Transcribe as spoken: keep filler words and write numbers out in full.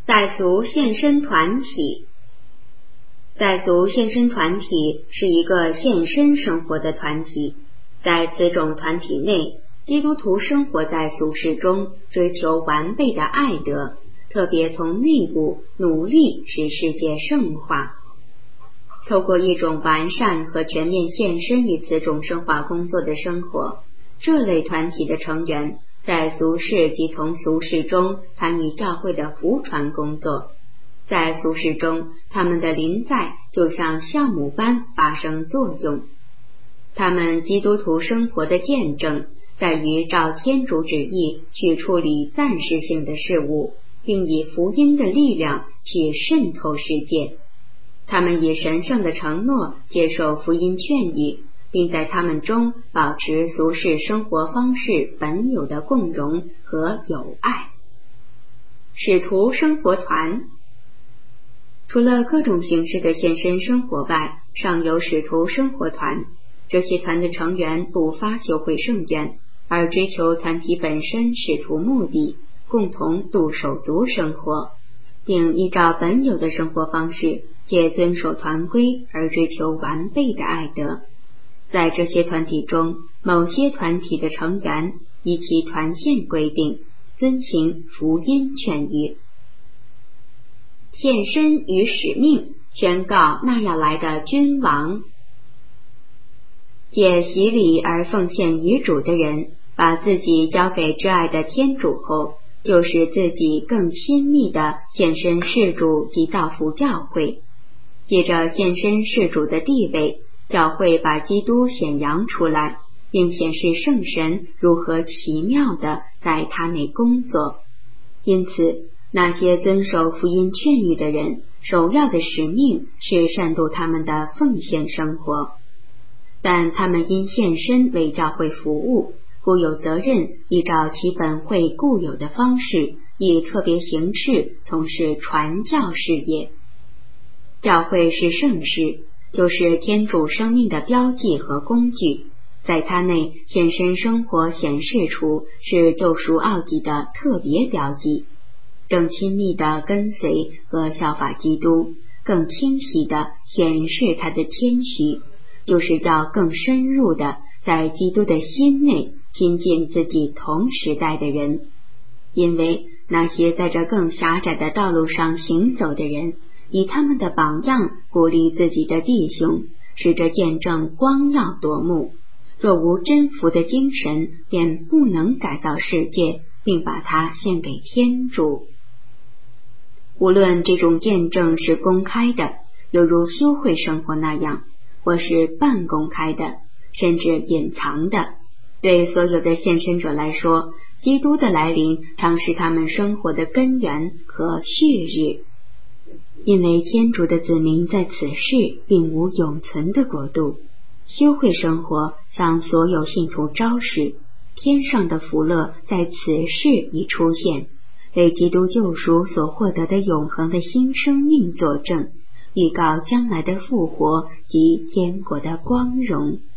在俗献身团体。在俗献身团体是一个献身生活的团体，在此种团体内，基督徒生活在俗世中，追求完备的爱德，特别从内部努力使世界圣化。透过一种完善和全面献身于此种圣化工作的生活，这类团体的成员在俗世及从俗世中参与教会的福传工作。在俗世中，他们的临在就像酵母般发生作用。他们基督徒生活的见证在于照天主旨意去处理暂时性的事物，并以福音的力量去渗透世界。他们以神圣的承诺接受福音劝谕，并在他们中保持俗世生活方式本有的共融和友爱。使徒生活团。除了各种形式的献身生活外，尚有使徒生活团。这些团的成员不发修会圣愿，而追求团体本身使徒目的，共同度手足生活，并依照本有的生活方式，借遵守团规而追求完备的爱德。在这些团体中，某些团体的成员依其团宪规定，遵行福音劝谕。献身与使命，宣告那要来的君王。借洗礼而奉献于主的人，把自己交给挚爱的天主后，就使自己更亲密地献身事主及造福教会。借着献身事主的地位，教会把基督显扬出来，并显示圣神如何奇妙地在他内工作。因此，那些遵守福音劝谕的人，首要的使命是善度他们的奉献生活。但他们因献身为教会服务，故有责任依照其本会固有的方式，以特别形式从事传教事业。教会是圣事，就是天主生命的标记和工具，在它内献身生活显示出是救赎奥迹的特别标记。更亲密地跟随和效法基督，更清晰地显示他的谦虚，就是要更深入地在基督的心内亲近自己同时代的人。因为那些在这更狭窄的道路上行走的人，以他们的榜样鼓励自己的弟兄，使这见证光耀夺目。若无真福的精神，便不能改造世界，并把它献给天主。无论这种见证是公开的，犹如修会生活那样，或是半公开的，甚至隐藏的，对所有的献身者来说，基督的来临常是他们生活的根源和旭日。因为天主的子民在此世并无永存的国度，修会生活向所有信徒昭示，天上的福乐在此世已出现，为基督救赎所获得的永恒的新生命作证，预告将来的复活及天国的光荣。